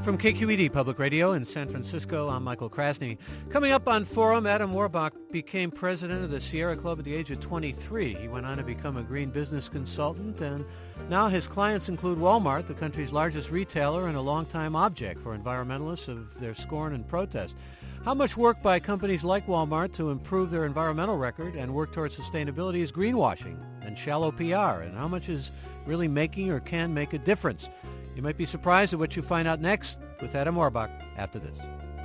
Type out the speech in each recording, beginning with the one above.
From KQED Public Radio in San Francisco, I'm Michael Krasny. Coming up on Forum, Adam Warbach became president of the Sierra Club at the age of 23. He went on to become a green business consultant, and now his clients include Walmart, the country's largest retailer and a longtime object for environmentalists of their scorn and protest. How much work by companies like Walmart to improve their environmental record and work towards sustainability is greenwashing and shallow PR, and how much is really making or can make a difference? You might be surprised at what you find out next with Adam Warbach after this.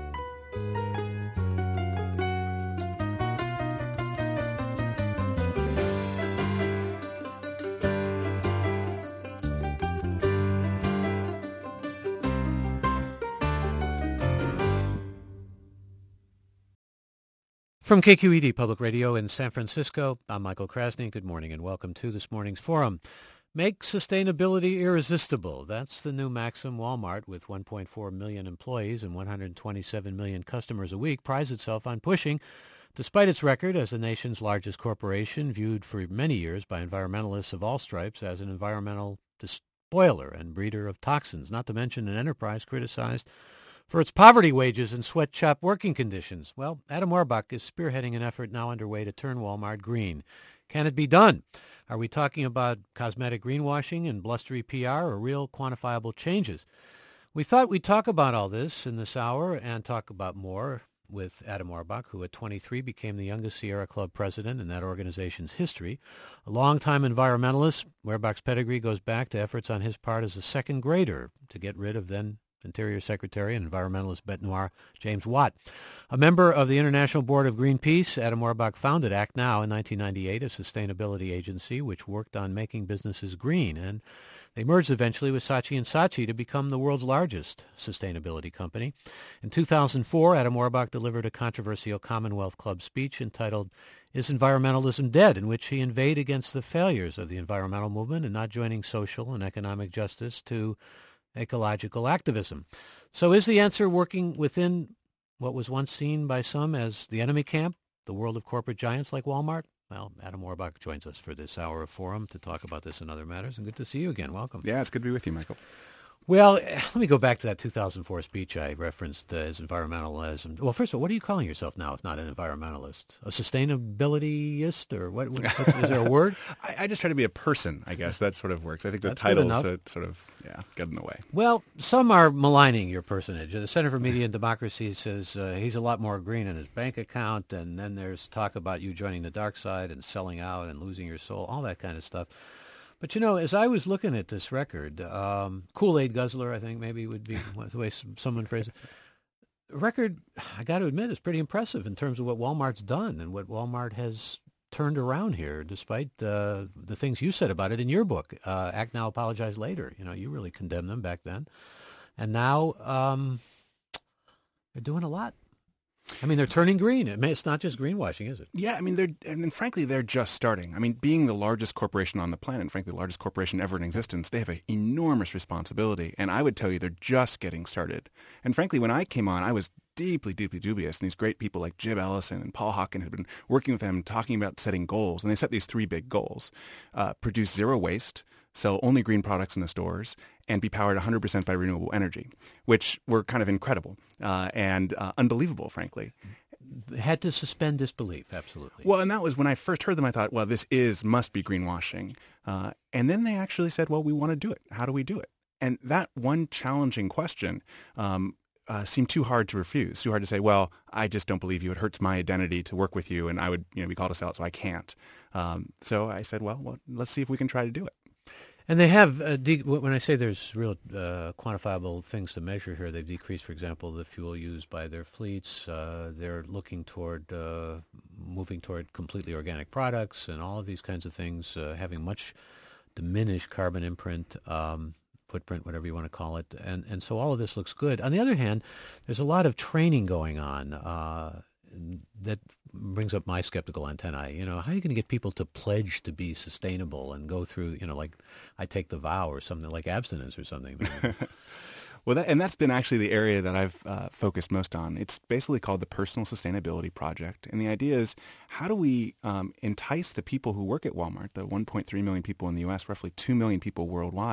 From KQED Public Radio in San Francisco, I'm Michael Krasny. Good morning and welcome to this morning's Forum. Make sustainability irresistible. That's the new maxim Walmart, with 1.4 million employees and 127 million customers a week, prides itself on pushing, despite its record as the nation's largest corporation, viewed for many years by environmentalists of all stripes as an environmental despoiler and breeder of toxins, not to mention an enterprise criticized for its poverty wages and sweatshop working conditions. Well, Adam Warbach is spearheading an effort now underway to turn Walmart green. Can it be done? Are we talking about cosmetic greenwashing and blustery PR or real quantifiable changes? We thought we'd talk about all this in this hour and talk about more with Adam Warbach, who at 23 became the youngest Sierra Club president in that organization's history. A longtime environmentalist, Warbach's pedigree goes back to efforts on his part as a second grader to get rid of then Interior Secretary and environmentalist bête noire James Watt. A member of the International Board of Greenpeace, Adam Warbach founded Act Now in 1998, a sustainability agency which worked on making businesses green, and they merged eventually with Saatchi & Saatchi to become the world's largest sustainability company. In 2004, Adam Warbach delivered a controversial Commonwealth Club speech entitled "Is Environmentalism Dead?", in which he inveighed against the failures of the environmental movement and not joining social and economic justice to ecological activism. So is the answer working within what was once seen by some as the enemy camp, the world of corporate giants like Walmart? Well, Adam Warbach joins us for this hour of Forum to talk about this and other matters, and good to see you again. Welcome. Yeah, it's good to be with you, Michael. Well, let me go back to that 2004 speech I referenced as environmentalism. Well, first of all, what are you calling yourself now if not an environmentalist? A sustainabilityist, or what is there a word? I just try to be a person, I guess. That sort of works. I think the titles sort of get in the way. Well, some are maligning your personage. The Center for Media and Democracy says he's a lot more green in his bank account, and then there's talk about you joining the dark side and selling out and losing your soul, all that kind of stuff. But, you know, as I was looking at this record, Kool-Aid guzzler, I think maybe would be the way someone phrased it. The record, I got to admit, is pretty impressive in terms of what Walmart's done and what Walmart has turned around here, despite the things you said about it in your book, Act Now, Apologize Later. You know, you really condemned them back then. And now they're doing a lot. I mean, they're turning green. It's not just greenwashing, is it? Yeah, I mean, frankly, they're just starting. I mean, being the largest corporation on the planet, frankly, the largest corporation ever in existence, they have an enormous responsibility. And I would tell you they're just getting started. And frankly, when I came on, I was deeply, deeply dubious. And these great people like Jib Ellison and Paul Hawken had been working with them, talking about setting goals. And they set these three big goals: produce zero waste, sell only green products in the stores, and be powered 100% by renewable energy, which were kind of incredible and unbelievable, frankly. Had to suspend disbelief, absolutely. Well, and that was when I first heard them, I thought, well, this must be greenwashing. And then they actually said, well, we want to do it. How do we do it? And that one challenging question seemed too hard to refuse, too hard to say, well, I just don't believe you. It hurts my identity to work with you, and I would be called to sell it, so I can't. So I said, well, let's see if we can try to do it. And they have, when I say there's real quantifiable things to measure here, they've decreased, for example, the fuel used by their fleets. They're looking toward moving toward completely organic products and all of these kinds of things, having much diminished carbon imprint, footprint, whatever you want to call it. And so all of this looks good. On the other hand, there's a lot of training going on that brings up my skeptical antennae. You know, how are you going to get people to pledge to be sustainable and go through, like I take the vow or something like abstinence or something? Well, that's been actually the area that I've focused most on. It's basically called the Personal Sustainability Project. And the idea is, how do we entice the people who work at Walmart, the 1.3 million people in the U.S., roughly 2 million people worldwide,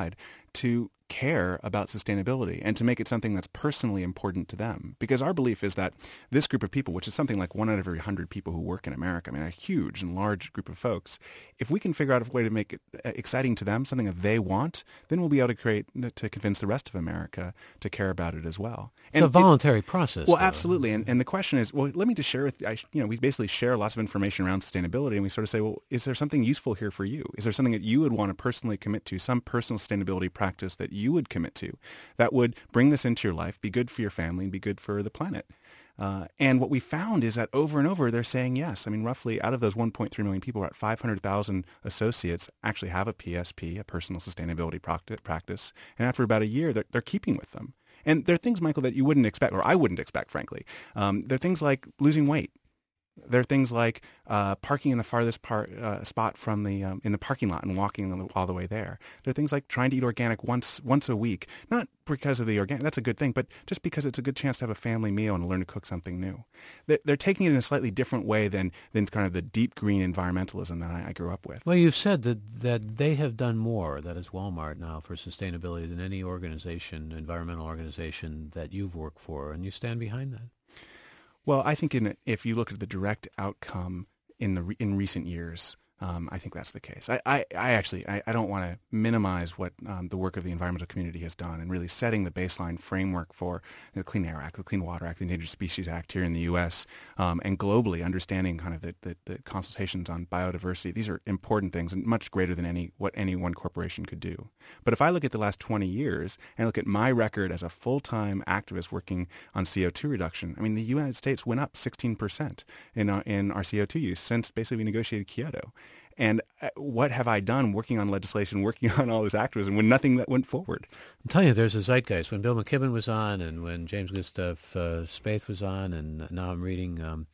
to care about sustainability and to make it something that's personally important to them. Because our belief is that this group of people, which is something like 1 out of every 100 people who work in America, I mean, a huge and large group of folks, if we can figure out a way to make it exciting to them, something that they want, then we'll be able to convince the rest of America to care about it as well. And it's a voluntary process. Well, absolutely. And the question is, well, let me just share with you, we basically share lots of information around sustainability, and we sort of say, well, is there something useful here for you? Is there something that you would want to personally commit to, some personal sustainability practice that you would commit to that would bring this into your life, be good for your family, and be good for the planet? And what we found is that over and over, they're saying yes. I mean, roughly out of those 1.3 million people, about 500,000 associates actually have a PSP, a personal sustainability practice. And after about a year, they're keeping with them. And there are things, Michael, that you wouldn't expect, or I wouldn't expect, frankly. There are things like losing weight. There are things like parking in the farthest spot from in the parking lot and walking all the way there. There are things like trying to eat organic once a week, not because of the organic, that's a good thing, but just because it's a good chance to have a family meal and learn to cook something new. They're taking it in a slightly different way than kind of the deep green environmentalism that I grew up with. Well, you've said that they have done more, that is Walmart now, for sustainability than any organization, environmental organization that you've worked for, and you stand behind that. Well, I think if you look at the direct outcome in recent years, I think that's the case. I don't want to minimize what the work of the environmental community has done and really setting the baseline framework for the Clean Air Act, the Clean Water Act, the Endangered Species Act here in the U.S., and globally understanding kind of the consultations on biodiversity. These are important things and much greater than what any one corporation could do. But if I look at the last 20 years and look at my record as a full-time activist working on CO2 reduction, I mean, the United States went up 16% in our CO2 use since basically we negotiated Kyoto. And what have I done working on legislation, working on all this activism when nothing that went forward? I'm telling you, there's a zeitgeist. When Bill McKibben was on and when James Gustav Spaeth was on, and now I'm reading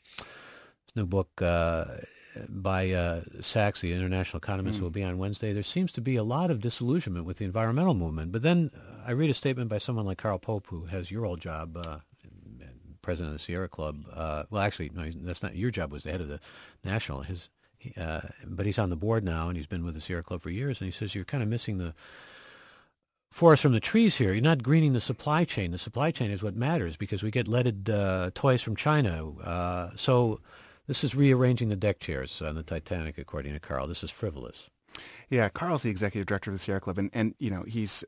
this new book by Sachs, the international economist, who will be on Wednesday, there seems to be a lot of disillusionment with the environmental movement. But then I read a statement by someone like Carl Pope, who has your old job, president of the Sierra Club. Well, actually, no, that's not your job. Was the head of the national. But he's on the board now, and he's been with the Sierra Club for years. And he says you're kind of missing the forest from the trees here. You're not greening the supply chain. The supply chain is what matters because we get leaded toys from China. So this is rearranging the deck chairs on the Titanic, according to Carl. This is frivolous. Yeah, Carl's the executive director of the Sierra Club, and he's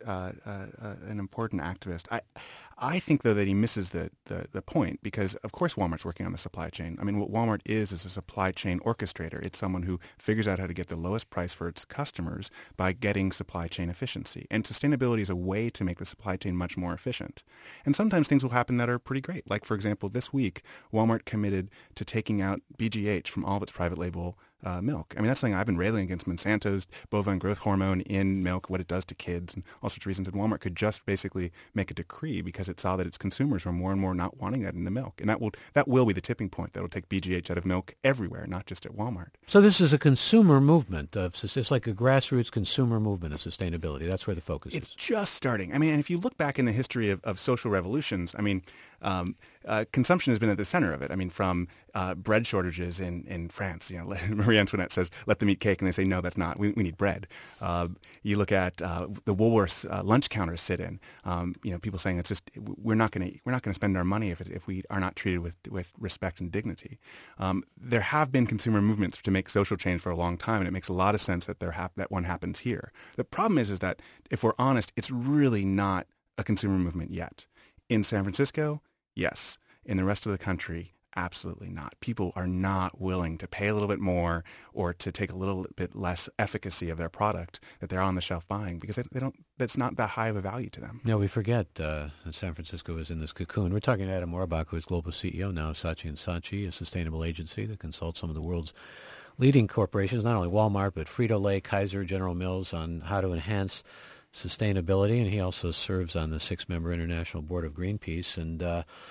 an important activist. I think, though, that he misses the point because, of course, Walmart's working on the supply chain. I mean, what Walmart is a supply chain orchestrator. It's someone who figures out how to get the lowest price for its customers by getting supply chain efficiency. And sustainability is a way to make the supply chain much more efficient. And sometimes things will happen that are pretty great. Like, for example, this week, Walmart committed to taking out BGH from all of its private label milk. I mean, that's something I've been railing against Monsanto's bovine growth hormone in milk, what it does to kids, and all sorts of reasons. And Walmart could just basically make a decree because it saw that its consumers were more and more not wanting that in the milk. And that will be the tipping point that will take BGH out of milk everywhere, not just at Walmart. So this is a consumer movement. It's like a grassroots consumer movement of sustainability. That's where the focus is. It's just starting. I mean, and if you look back in the history of social revolutions, I mean, consumption has been at the center of it. I mean, from bread shortages in France, Marie Antoinette says, let them eat cake, and they say, no, that's not. We need bread. You look at the Woolworths lunch counters sit-in. People saying it's just we're not going to spend our money if we are not treated with respect and dignity. There have been consumer movements to make social change for a long time, and it makes a lot of sense that that one happens here. The problem is that if we're honest, it's really not a consumer movement yet. In San Francisco, yes. In the rest of the country, absolutely not. People are not willing to pay a little bit more or to take a little bit less efficacy of their product that they're on the shelf buying because they don't. That's not that high of a value to them. No, we forget that San Francisco is in this cocoon. We're talking to Adam Orbach, who is global CEO now of Saatchi & Saatchi, a sustainable agency that consults some of the world's leading corporations, not only Walmart, but Frito-Lay, Kaiser, General Mills, on how to enhance sustainability. And he also serves on the 6-member International Board of Greenpeace. And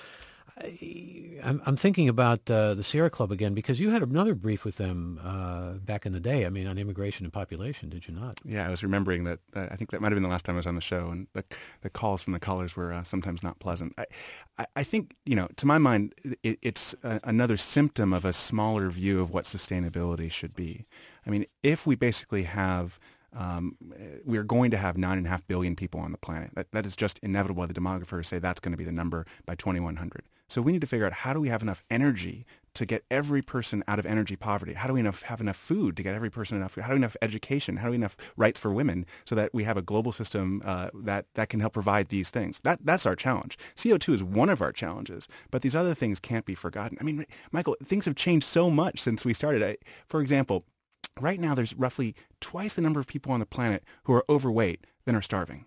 I'm thinking about the Sierra Club again because you had another brief with them back in the day. I mean, on immigration and population, did you not? Yeah, I was remembering that. I think that might have been the last time I was on the show, and the calls from the callers were sometimes not pleasant. I think, to my mind, it's another symptom of a smaller view of what sustainability should be. I mean, if we basically have we're going to have 9.5 billion people on the planet. That is just inevitable. The demographers say that's going to be the number by 2100. So we need to figure out, how do we have enough energy to get every person out of energy poverty? How do we have enough food to get every person enough food? How do we have enough education? How do we have enough rights for women so that we have a global system that can help provide these things? That's our challenge. CO2 is one of our challenges, but these other things can't be forgotten. I mean, Michael, things have changed so much since we started. For example, right now there's roughly twice the number of people on the planet who are overweight than are starving.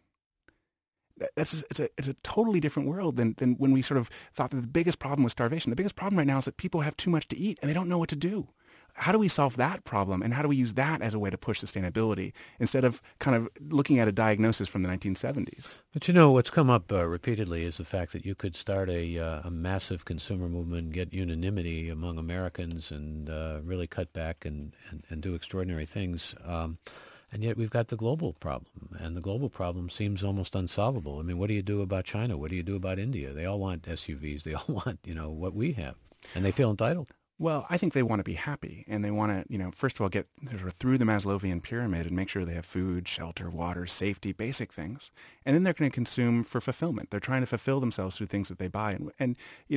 It's a totally different world than when we sort of thought that the biggest problem was starvation. The biggest problem right now is that people have too much to eat and they don't know what to do. How do we solve that problem, and how do we use that as a way to push sustainability instead of kind of looking at a diagnosis from the 1970s? But what's come up repeatedly is the fact that you could start a massive consumer movement, get unanimity among Americans, and really cut back and do extraordinary things. And yet we've got the global problem, and the global problem seems almost unsolvable. I mean, what do you do about China? What do you do about India? They all want SUVs. They all want, what we have, and they feel entitled. Well, I think they want to be happy, and they want to, first of all, get sort of through the Maslowian pyramid and make sure they have food, shelter, water, safety, basic things. And then they're going to consume for fulfillment. They're trying to fulfill themselves through things that they buy. And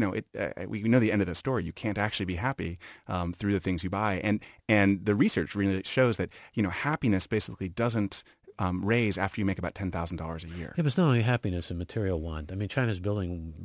we know the end of the story. You can't actually be happy through the things you buy. And the research really shows that, happiness basically doesn't raise after you make about $10,000 a year. Yeah, but it's not only happiness and material want. I mean, China's building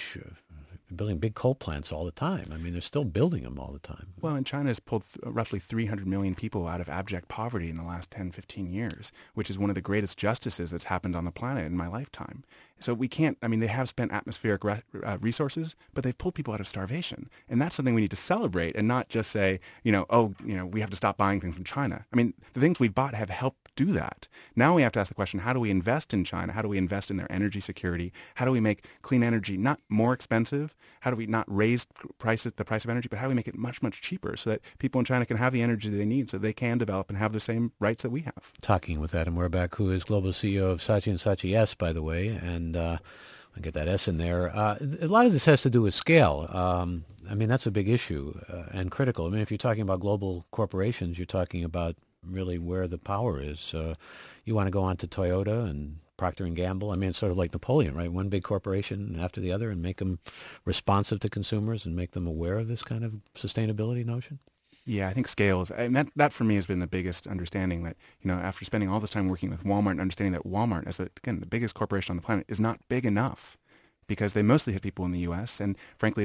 building big coal plants all the time. I mean, they're still building them all the time. Well, and China has pulled roughly 300 million people out of abject poverty in the last 10, 15 years, which is one of the greatest justices that's happened on the planet in my lifetime. So we can't, they have spent atmospheric resources, but they've pulled people out of starvation. And that's something we need to celebrate and not just say, we have to stop buying things from China. I mean, the things we've bought have helped do that. Now we have to ask the question, how do we invest in China? How do we invest in their energy security? How do we make clean energy not more expensive? How do we not raise the price of energy, but how do we make it much, much cheaper so that people in China can have the energy they need so they can develop and have the same rights that we have? Talking with Adam Werbach, who is global CEO of Saatchi & Saatchi S, by the way, and I get that S in there. A lot of this has to do with scale. That's a big issue and critical. I mean, if you're talking about global corporations, you're talking about really where the power is. You want to go on to Toyota and Procter & Gamble. I mean, it's sort of like Napoleon, right? One big corporation after the other, and make them responsive to consumers and make them aware of this kind of sustainability notion. Yeah, I think scale is, and that for me has been the biggest understanding that, after spending all this time working with Walmart and understanding that Walmart, as the biggest corporation on the planet, is not big enough because they mostly hit people in the U.S. and frankly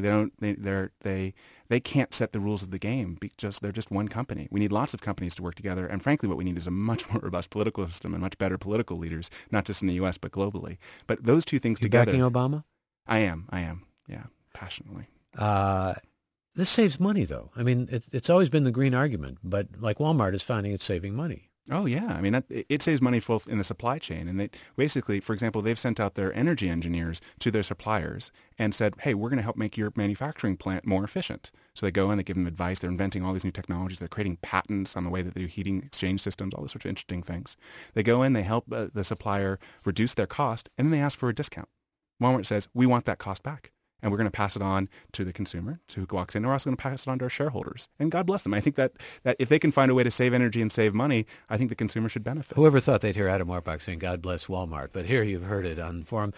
they can't set the rules of the game because they're just one company. We need lots of companies to work together, and frankly what we need is a much more robust political system and much better political leaders, not just in the U.S. but globally. But those two things together. You backing Obama? I am, yeah, passionately. This saves money, though. I mean, it's always been the green argument, but like Walmart is finding it's saving money. Oh, yeah. I mean, it saves money both in the supply chain. And they basically, for example, they've sent out their energy engineers to their suppliers and said, hey, we're going to help make your manufacturing plant more efficient. So they go and they give them advice. They're inventing all these new technologies. They're creating patents on the way that they do heating exchange systems, all these sorts of interesting things. They go in, they help the supplier reduce their cost, and then they ask for a discount. Walmart says, we want that cost back. And we're going to pass it on to the consumer, to who walks in. We're also going to pass it on to our shareholders. And God bless them. I think that if they can find a way to save energy and save money, I think the consumer should benefit. Whoever thought they'd hear Adam Werbach saying, God bless Walmart. But here you've heard it on the forum.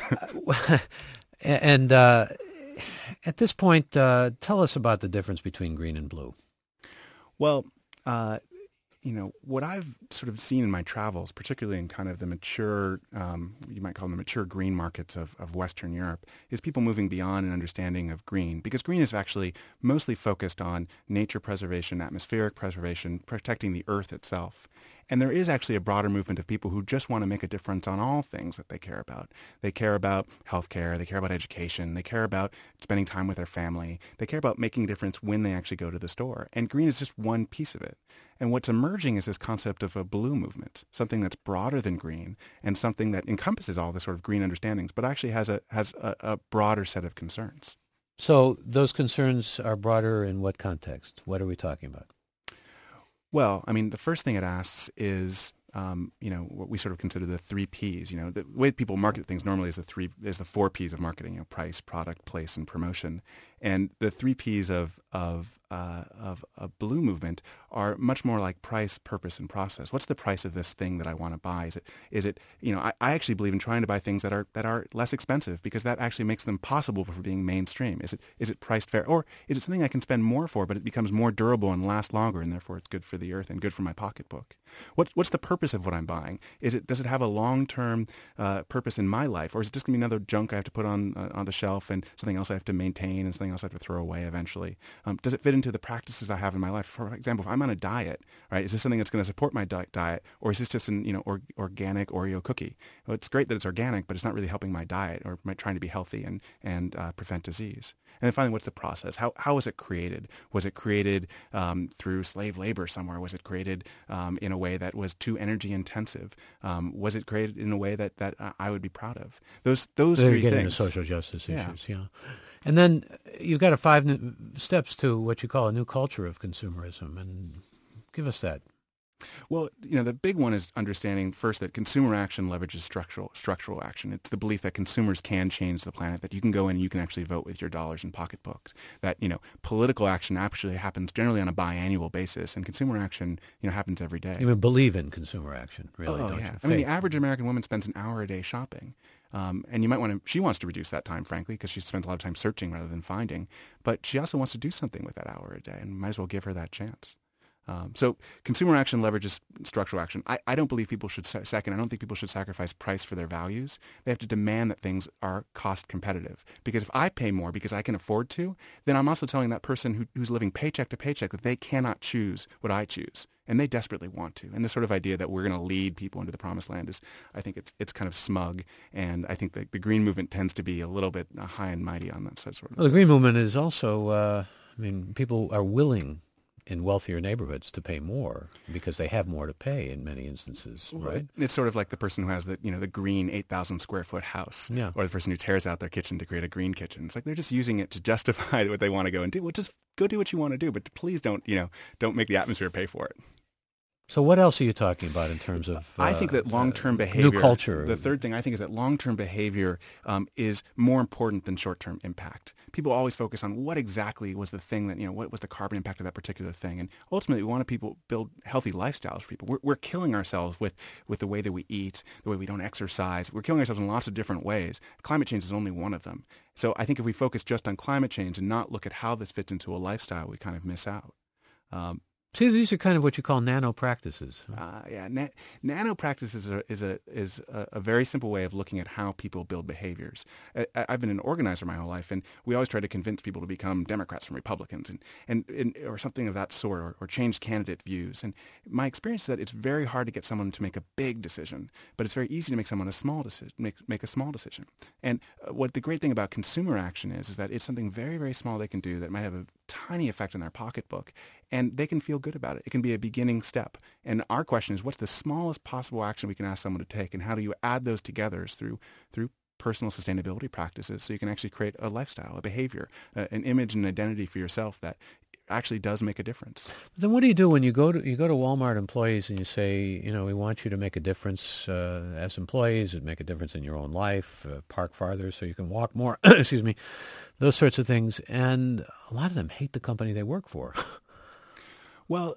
And at this point, tell us about the difference between green and blue. Well, what I've sort of seen in my travels, particularly in kind of the mature, you might call them the mature green markets of Western Europe, is people moving beyond an understanding of green. Because green is actually mostly focused on nature preservation, atmospheric preservation, protecting the earth itself. And there is actually a broader movement of people who just want to make a difference on all things that they care about. They care about healthcare. They care about education. They care about spending time with their family. They care about making a difference when they actually go to the store. And green is just one piece of it. And what's emerging is this concept of a blue movement, something that's broader than green and something that encompasses all the sort of green understandings, but actually has a broader set of concerns. So those concerns are broader in what context? What are we talking about? Well, I mean, the first thing it asks is, what we sort of consider the 3 Ps. The way people market things normally is the 4 Ps of marketing: price, product, place, and promotion. And the 3 Ps of a blue movement are much more like price, purpose, and process. What's the price of this thing that I want to buy? Is it I actually believe in trying to buy things that are less expensive because that actually makes them possible for being mainstream. Is it priced fair, or is it something I can spend more for, but it becomes more durable and lasts longer, and therefore it's good for the earth and good for my pocketbook? What's the purpose of what I'm buying? Does it have a long-term purpose in my life, or is it just going to be another junk I have to put on the shelf and something else I have to maintain and something else I have to throw away eventually? Does it fit into the practices I have in my life? For example, if I'm on a diet, right, is this something that's going to support my diet, or is this just an organic Oreo cookie? Well, it's great that it's organic, but it's not really helping my diet or trying to be healthy and prevent disease. And then finally, what's the process? How was it created? Was it created through slave labor somewhere? Was it created in a way that was too energy intensive? Was it created in a way that I would be proud of? Those three get things. Into social justice issues, yeah. And then you've got 5 steps to what you call a new culture of consumerism, and give us that. Well, the big one is understanding first that consumer action leverages structural action. It's the belief that consumers can change the planet, that you can go in and you can actually vote with your dollars and pocketbooks, that, political action actually happens generally on a biannual basis, and consumer action, happens every day. You would believe in consumer action, really, don't yeah. you? I mean, the average American woman spends an hour a day shopping. And you might she wants to reduce that time, frankly, because she spends a lot of time searching rather than finding. But she also wants to do something with that hour a day, and might as well give her that chance. So consumer action leverages structural action. I don't believe people should, I don't think people should sacrifice price for their values. They have to demand that things are cost competitive. Because if I pay more because I can afford to, then I'm also telling that person who's living paycheck to paycheck that they cannot choose what I choose. And they desperately want to. And this sort of idea that we're going to lead people into the promised land I think it's kind of smug. And I think the Green Movement tends to be a little bit high and mighty on that sort of. Well, the Green Movement is also, people are willing in wealthier neighborhoods to pay more because they have more to pay in many instances, right? It's sort of like the person who has the green 8,000 square foot house, or the person who tears out their kitchen to create a green kitchen. It's like they're just using it to justify what they want to go and do. Well, just go do what you want to do, but please don't make the atmosphere pay for it. So what else are you talking about in terms of I think that long-term behavior, new culture. The third thing I think is that long-term behavior is more important than short-term impact. People always focus on what exactly was the thing that, what was the carbon impact of that particular thing. And ultimately, we want to build healthy lifestyles for people. We're killing ourselves with the way that we eat, the way we don't exercise. We're killing ourselves in lots of different ways. Climate change is only one of them. So I think if we focus just on climate change and not look at how this fits into a lifestyle, we kind of miss out. See, these are kind of what you call nano practices. Nano practices is a very simple way of looking at how people build behaviors. I've been an organizer my whole life, and we always try to convince people to become Democrats from Republicans, and or something of that sort, or change candidate views. And my experience is that it's very hard to get someone to make a big decision, but it's very easy to make someone a small decision. Make a small decision. And what the great thing about consumer action is that it's something very, very small they can do that might have a tiny effect on their pocketbook, and they can feel good about it. It can be a beginning step. And our question is, what's the smallest possible action we can ask someone to take, and how do you add those together through personal sustainability practices so you can actually create a lifestyle, a behavior, an image and identity for yourself that actually does make a difference. But then what do you do when you go to Walmart employees and you say, we want you to make a difference as employees, and make a difference in your own life, park farther so you can walk more, excuse me, those sorts of things. And a lot of them hate the company they work for. Well,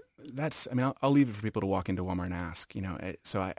I'll leave it for people to walk into Walmart and ask, So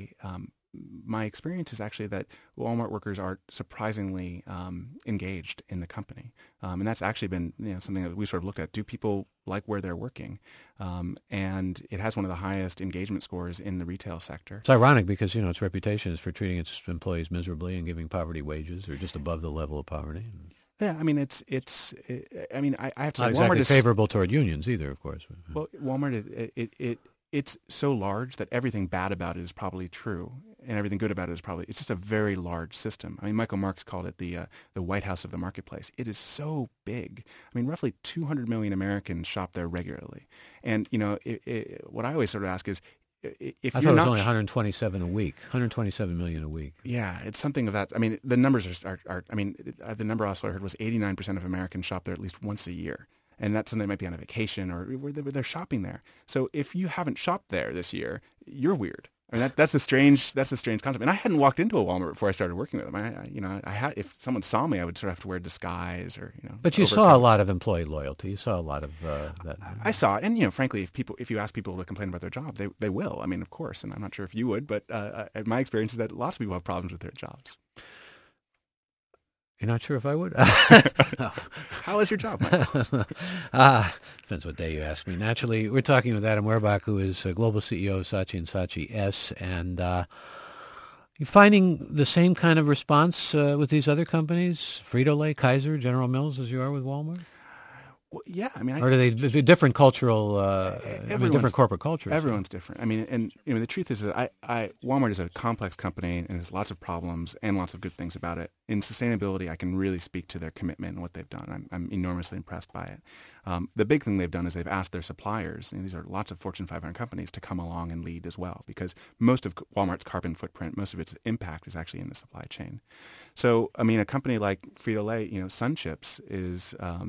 my experience is actually that Walmart workers are surprisingly engaged in the company. And that's actually been something that we sort of looked at. Do people like where they're working? And it has one of the highest engagement scores in the retail sector. It's ironic because, its reputation is for treating its employees miserably and giving poverty wages or just above the level of poverty. Yeah, I have to say, not exactly Walmart is favorable toward unions either, of course. Well, Walmart it's so large that everything bad about it is probably true, and everything good about it is probably. It's just a very large system. Michael Marks called it the White House of the marketplace. It is so big. Roughly 200 million Americans shop there regularly, and what I always sort of ask is, if I thought it was only 127 a week, 127 million a week. Yeah, it's something of that. The numbers are the number also I heard was 89% of Americans shop there at least once a year. And that's something that might be on a vacation or they're shopping there. So if you haven't shopped there this year, you're weird. I mean, that's the strange concept. And I hadn't walked into a Walmart before I started working with them. I had, if someone saw me, I would sort of have to wear a disguise or, But you saw a lot of employee loyalty. You saw a lot of that. I saw it, and frankly, if you ask people to complain about their job, they will. I mean, of course, and I'm not sure if you would, but my experience is that lots of people have problems with their jobs. You're not sure if I would? How is your job, Michael? Depends what day you ask me. Naturally, we're talking with Adam Werbach, who is global CEO of Saatchi & Saatchi S. And you finding the same kind of response with these other companies, Frito-Lay, Kaiser, General Mills, as you are with Walmart? Well, yeah, I mean, or do they different cultural, different corporate cultures? Everyone's different. I mean, and the truth is that Walmart is a complex company and has lots of problems and lots of good things about it. In sustainability, I can really speak to their commitment and what they've done. I'm enormously impressed by it. The big thing they've done is they've asked their suppliers, and these are lots of Fortune 500 companies, to come along and lead as well, because most of Walmart's carbon footprint, most of its impact is actually in the supply chain. So, I mean, a company like Frito-Lay, Sun Chips is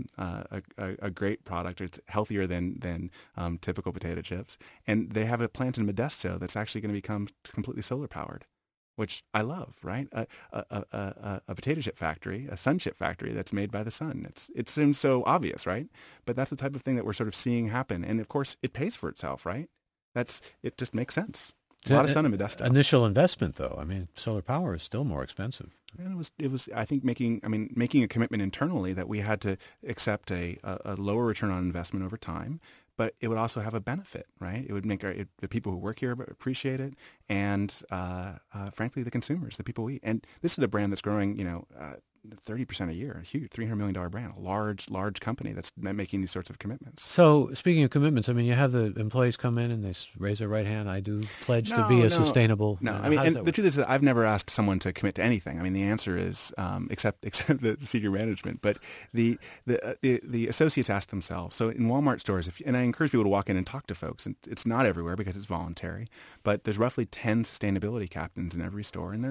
a great product. It's healthier than typical potato chips, and they have a plant in Modesto that's actually going to become completely solar powered, which I love, right? A potato chip factory, a Sun Chip factory that's made by the sun. It seems so obvious, right? But that's the type of thing that we're sort of seeing happen. And of course, it pays for itself, right? It just makes sense. A lot of sun in Modesto. Initial investment, though. I mean, solar power is still more expensive. And it was. I think making a commitment internally that we had to accept a lower return on investment over time. But it would also have a benefit, right? It would make the people who work here appreciate it, and frankly, the consumers, the people we eat. And this is a brand that's growing, 30% a year, a huge $300 million brand, a large company that's making these sorts of commitments. So speaking of commitments, I mean, you have the employees come in and they raise their right hand. I do pledge to be a sustainable. No, I mean, and the truth is that I've never asked someone to commit to anything. I mean, the answer is except the senior management, but the associates ask themselves. So in Walmart stores, and I encourage people to walk in and talk to folks, and it's not everywhere because it's voluntary, but there's roughly 10 sustainability captains in every store, and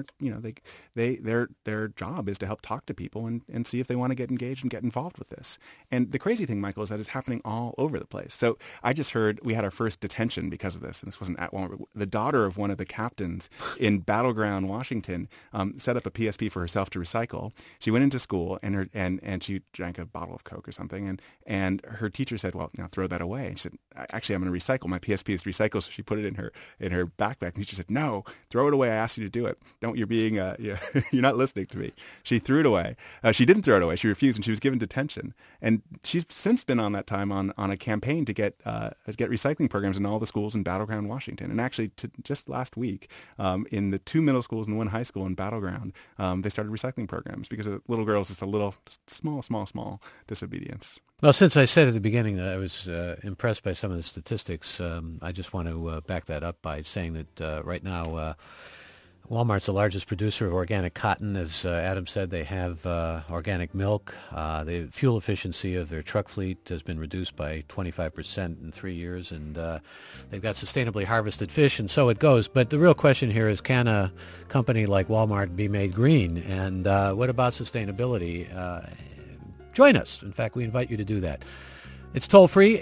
their job is to help talk to people and see if they want to get engaged and get involved with this. And the crazy thing, Michael, is that it's happening all over the place. So I just heard we had our first detention because of this, and this wasn't at Walmart. The daughter of one of the captains in Battleground, Washington, set up a PSP for herself to recycle. She went into school and she drank a bottle of Coke or something, and her teacher said, "Well, now throw that away." And she said, "Actually, I'm going to recycle. My PSP is to recycle." So she put it in her backpack, and she said, "No, throw it away. I asked you to do it. You're being you're not listening to me." She threw it away. She didn't throw it away. She refused, and she was given detention. And she's since been on that time on a campaign to get recycling programs in all the schools in Battleground, Washington. And actually, just last week, in the 2 middle schools and 1 high school in Battleground, they started recycling programs because a little girl is just a little small disobedience. Well, since I said at the beginning that I was impressed by some of the statistics, I just want to back that up by saying that right now Walmart's the largest producer of organic cotton. As Adam said, they have organic milk. The fuel efficiency of their truck fleet has been reduced by 25% in 3 years, and they've got sustainably harvested fish, and so it goes. But the real question here is, can a company like Walmart be made green? And what about sustainability? Join us. In fact, we invite you to do that. It's toll-free,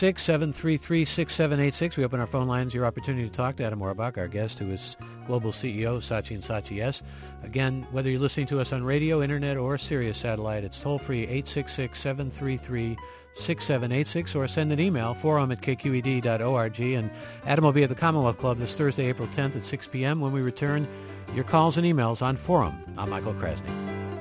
866-733-6786. We open our phone lines, your opportunity to talk to Adam Werbach, our guest, who is Global CEO of Saatchi & Saatchi S. Again, whether you're listening to us on radio, internet, or Sirius Satellite, it's toll-free, 866-733-6786, or send an email, forum@kqed.org. And Adam will be at the Commonwealth Club this Thursday, April 10th at 6 p.m. When we return, your calls and emails on Forum. I'm Michael Krasny.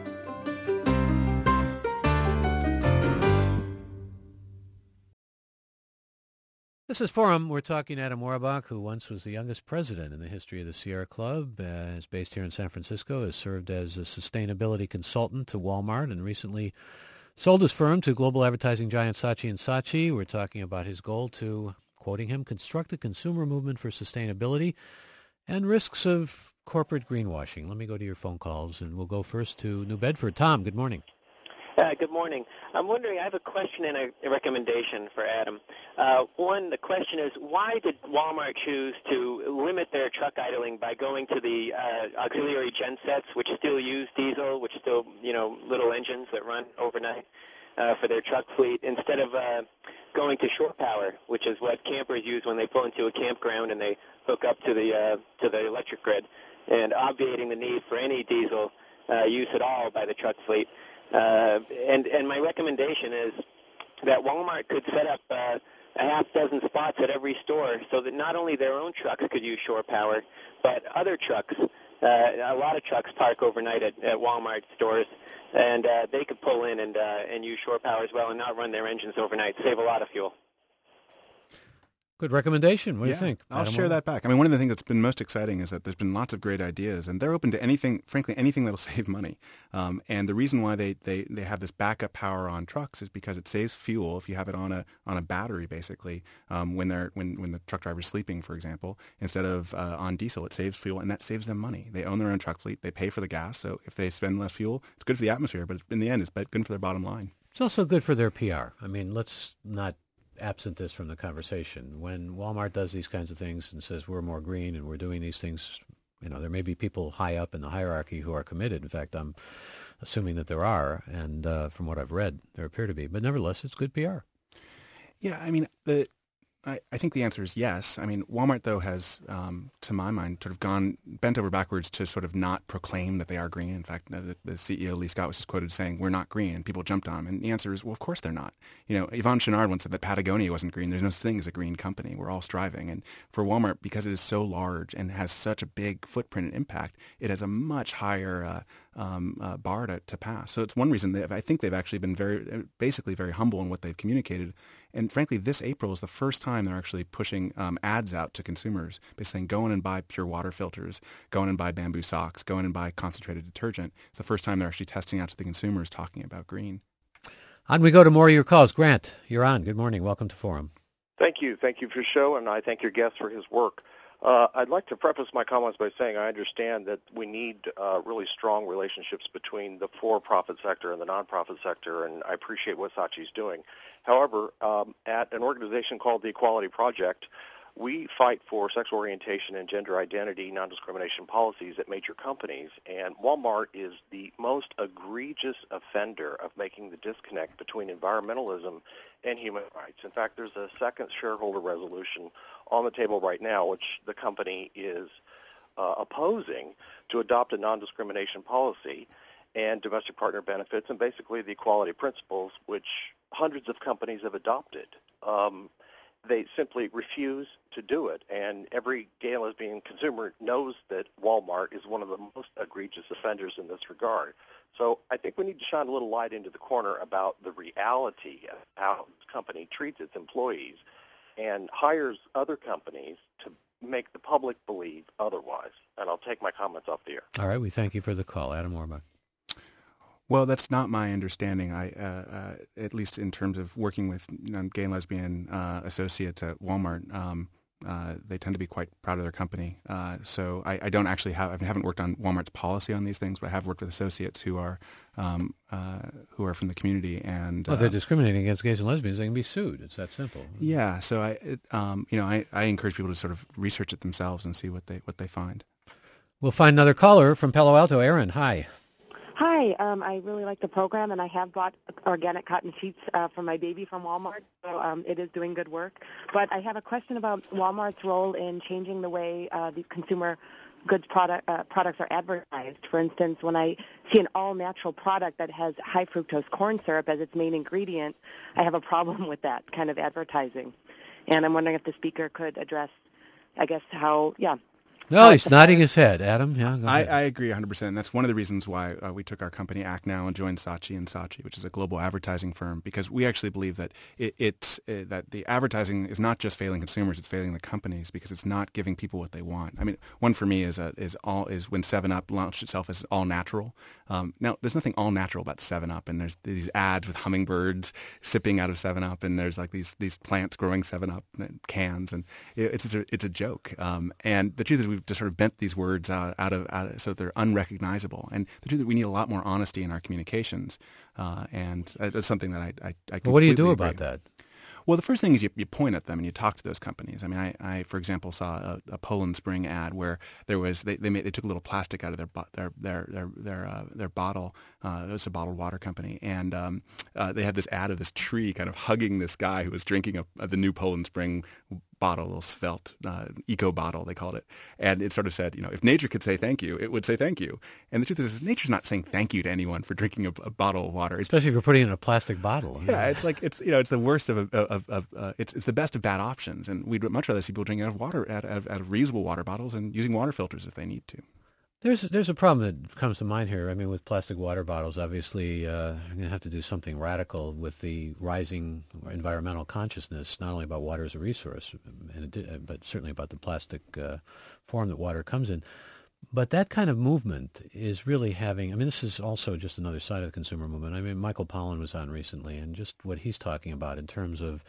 This is Forum. We're talking to Adam Werbach, who once was the youngest president in the history of the Sierra Club, is based here in San Francisco, has served as a sustainability consultant to Walmart, and recently sold his firm to global advertising giant Saatchi & Saatchi. We're talking about his goal to, quoting him, construct a consumer movement for sustainability and risks of corporate greenwashing. Let me go to your phone calls, and we'll go first to New Bedford. Tom, good morning. Good morning. I'm wondering, I have a question and a recommendation for Adam. One, the question is, why did Walmart choose to limit their truck idling by going to the auxiliary gensets, which still use diesel, which still, little engines that run overnight for their truck fleet, instead of going to shore power, which is what campers use when they pull into a campground and they hook up to the electric grid, and obviating the need for any diesel use at all by the truck fleet. And my recommendation is that Walmart could set up a half dozen spots at every store so that not only their own trucks could use shore power, but other trucks. A lot of trucks park overnight at Walmart stores, and they could pull in and use shore power as well and not run their engines overnight, save a lot of fuel. Good recommendation. What do you think? I'll share that back. I mean, one of the things that's been most exciting is that there's been lots of great ideas, and they're open to anything, frankly, anything that'll save money. And the reason why they have this backup power on trucks is because it saves fuel if you have it on a battery, basically, when the truck driver's sleeping, for example, instead of on diesel. It saves fuel, and that saves them money. They own their own truck fleet. They pay for the gas, so if they spend less fuel, it's good for the atmosphere, but in the end, it's good for their bottom line. It's also good for their PR. I mean, let's not absent this from the conversation. When Walmart does these kinds of things and says we're more green and we're doing these things, there may be people high up in the hierarchy who are committed. In fact, I'm assuming that there are, and from what I've read, there appear to be. But nevertheless, it's good PR. Yeah, I mean, I think the answer is yes. I mean, Walmart, though, has, to my mind, sort of bent over backwards to sort of not proclaim that they are green. In fact, the CEO, Lee Scott, was just quoted saying, we're not green, and people jumped on him. And the answer is, well, of course they're not. Yvon Chouinard once said that Patagonia wasn't green. There's no such thing as a green company. We're all striving. And for Walmart, because it is so large and has such a big footprint and impact, it has a much higher bar to pass. So it's one reason I think they've actually been very humble in what they've communicated. And frankly, this April is the first time they're actually pushing ads out to consumers, by saying, go in and buy pure water filters, go in and buy bamboo socks, go in and buy concentrated detergent. It's the first time they're actually testing out to the consumers, talking about green. On we go to more of your calls. Grant, you're on. Good morning. Welcome to Forum. Thank you. Thank you for the show, and I thank your guest for his work. I'd like to preface my comments by saying I understand that we need really strong relationships between the for-profit sector and the non-profit sector, and I appreciate what Saatchi's doing. However, at an organization called the Equality Project, we fight for sexual orientation and gender identity non-discrimination policies at major companies, and Walmart is the most egregious offender of making the disconnect between environmentalism and human rights. In fact, there's a second shareholder resolution on the table right now, which the company is opposing to adopt a non-discrimination policy and domestic partner benefits and basically the equality principles, which hundreds of companies have adopted. They simply refuse to do it, and every gay and lesbian consumer knows that Walmart is one of the most egregious offenders in this regard. So I think we need to shine a little light into the corner about the reality of how this company treats its employees and hires other companies to make the public believe otherwise. And I'll take my comments off the air. All right. We thank you for the call. Adam Orbach. Well, that's not my understanding. At least in terms of working with gay and lesbian associates at Walmart, they tend to be quite proud of their company. So I don't actually I haven't worked on Walmart's policy on these things, but I have worked with associates who are from the community. And well, if they're discriminating against gays and lesbians, they can be sued. It's that simple. Yeah. So I encourage people to sort of research it themselves and see what they find. We'll find another caller from Palo Alto. Aaron, hi. Hi, I really like the program, and I have bought organic cotton sheets for my baby from Walmart, so it is doing good work. But I have a question about Walmart's role in changing the way the consumer goods products are advertised. For instance, when I see an all-natural product that has high fructose corn syrup as its main ingredient, I have a problem with that kind of advertising. And I'm wondering if the speaker could address, I guess, how. No, he's nodding his head. Adam, yeah, go ahead. I agree 100%. And that's one of the reasons why we took our company Act Now and joined Saatchi & Saatchi, which is a global advertising firm, because we actually believe that that the advertising is not just failing consumers; it's failing the companies because it's not giving people what they want. I mean, one for me is when 7-Up launched itself as all natural. Now, there's nothing all natural about 7-Up, and there's these ads with hummingbirds sipping out of 7-Up, and there's like these plants growing 7-Up cans, and it's a joke. And the truth is, we've just sort of bent these words out of so they're unrecognizable. And the truth is, we need a lot more honesty in our communications, and that's something that I well, what do you do agree. about that? Well, the first thing is you point at them and you talk to those companies. I mean, I for example, saw a Poland Spring ad where there was they took a little plastic out of their bottle. It was a bottled water company, and they had this ad of this tree kind of hugging this guy who was drinking the new Poland Spring bottle, a little svelte eco bottle, they called it. And it sort of said, if nature could say thank you, it would say thank you. And the truth is nature's not saying thank you to anyone for drinking a bottle of water. Especially if you're putting it in a plastic bottle. Yeah, it's like it's the worst of it's the best of bad options. And we'd much rather see people drinking out of water out of reusable water bottles and using water filters if they need to. There's a problem that comes to mind here. I mean, with plastic water bottles, obviously, you're going to have to do something radical with the rising environmental consciousness, not only about water as a resource, but certainly about the plastic form that water comes in. But that kind of movement is really having, I mean, this is also just another side of the consumer movement. I mean, Michael Pollan was on recently, and just what he's talking about in terms of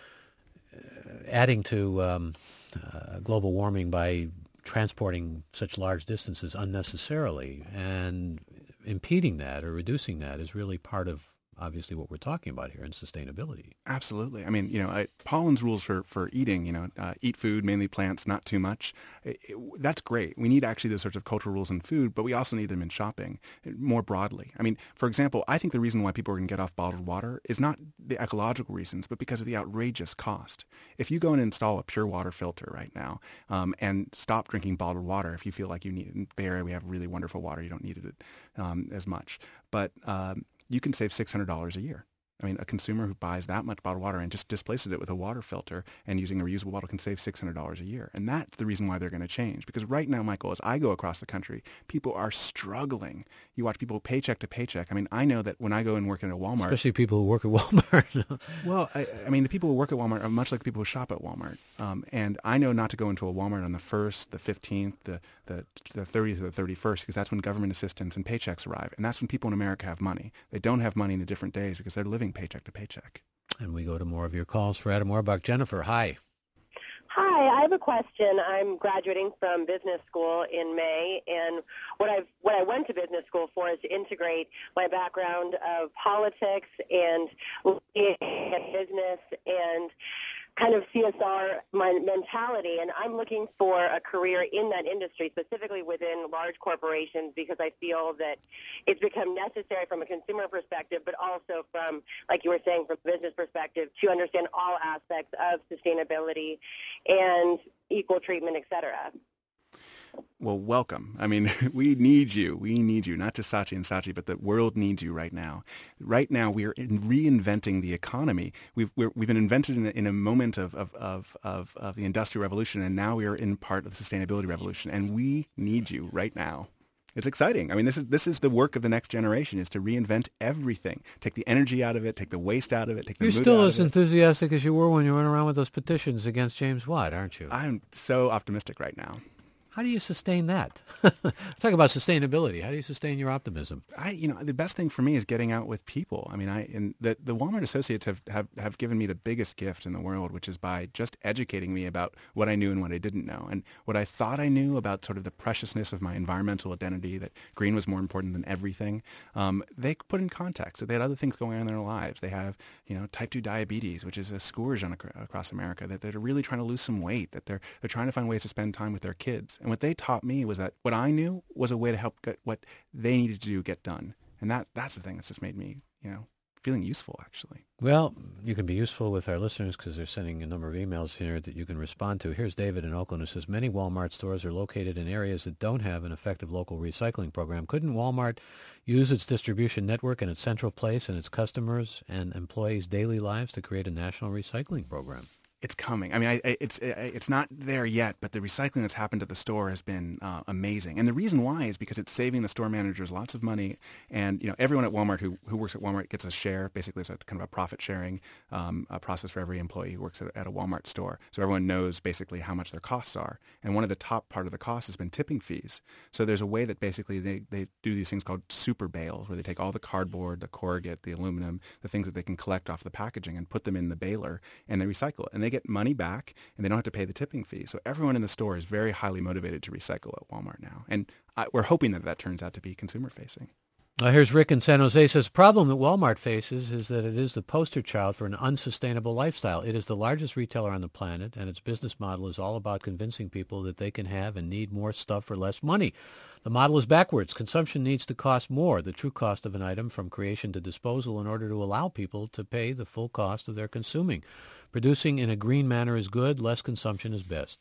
adding to global warming by transporting such large distances unnecessarily and impeding that or reducing that is really part of obviously what we're talking about here in sustainability. Absolutely. I mean, Pollan's rules for eating, eat food, mainly plants, not too much. That's great. We need actually those sorts of cultural rules in food, but we also need them in shopping more broadly. I mean, for example, I think the reason why people are going to get off bottled water is not the ecological reasons, but because of the outrageous cost. If you go and install a pure water filter right now and stop drinking bottled water if you feel like you need it, in the Bay Area we have really wonderful water, you don't need it as much. But you can save $600 a year. I mean, a consumer who buys that much bottled water and just displaces it with a water filter and using a reusable bottle can save $600 a year. And that's the reason why they're going to change. Because right now, Michael, as I go across the country, people are struggling. You watch people paycheck to paycheck. I mean, I know that when I go and work at a Walmart. Especially people who work at Walmart. Well, I mean, the people who work at Walmart are much like the people who shop at Walmart. And I know not to go into a Walmart on the 1st, the 15th, the 30th, or the 31st, because that's when government assistance and paychecks arrive. And that's when people in America have money. They don't have money in the different days because they're living paycheck to paycheck. And we go to more of your calls for Adam Orbach. Jennifer, hi. Hi, I have a question. I'm graduating from business school in May, and what I went to business school for is to integrate my background of politics and business and kind of CSR mentality, and I'm looking for a career in that industry, specifically within large corporations, because I feel that it's become necessary from a consumer perspective, but also from, like you were saying, from a business perspective, to understand all aspects of sustainability and equal treatment, et cetera. Well, welcome. I mean, we need you. We need you, not just Saatchi and Saatchi, but the world needs you right now. Right now, we are reinventing the economy. We've been invented in a moment of the Industrial Revolution, and now we are in part of the Sustainability Revolution, and we need you right now. It's exciting. I mean, this is the work of the next generation, is to reinvent everything. Take the energy out of it, take the waste out of it, take the mood out of it. You're still as enthusiastic as you were when you went around with those petitions against James Watt, aren't you? I'm so optimistic right now. How do you sustain that? Talk about sustainability. How do you sustain your optimism? The best thing for me is getting out with people. I mean, the Walmart associates have given me the biggest gift in the world, which is by just educating me about what I knew and what I didn't know. And what I thought I knew about sort of the preciousness of my environmental identity, that green was more important than everything, they put in context. They had other things going on in their lives. They have, type 2 diabetes, which is a scourge across America, that they're really trying to lose some weight, that they're trying to find ways to spend time with their kids. And what they taught me was that what I knew was a way to help get what they needed to do get done. And that's the thing that's just made me, feeling useful, actually. Well, you can be useful with our listeners because they're sending a number of emails here that you can respond to. Here's David in Oakland who says, many Walmart stores are located in areas that don't have an effective local recycling program. Couldn't Walmart use its distribution network and its central place and its customers and employees' daily lives to create a national recycling program? It's coming. I mean, it's not there yet, but the recycling that's happened at the store has been amazing. And the reason why is because it's saving the store managers lots of money. And everyone at Walmart who works at Walmart gets a share. Basically, it's a kind of a profit sharing process for every employee who works at a Walmart store. So everyone knows basically how much their costs are. And one of the top part of the cost has been tipping fees. So there's a way that basically they do these things called super bales, where they take all the cardboard, the corrugate, the aluminum, the things that they can collect off the packaging, and put them in the baler, and they recycle it. And they get money back, and they don't have to pay the tipping fee. So everyone in the store is very highly motivated to recycle at Walmart now. And we're hoping that turns out to be consumer-facing. Here's Rick in San Jose. Says, the problem that Walmart faces is that it is the poster child for an unsustainable lifestyle. It is the largest retailer on the planet, and its business model is all about convincing people that they can have and need more stuff for less money. The model is backwards. Consumption needs to cost more, the true cost of an item from creation to disposal, in order to allow people to pay the full cost of their consuming. Producing in a green manner is good. Less consumption is best.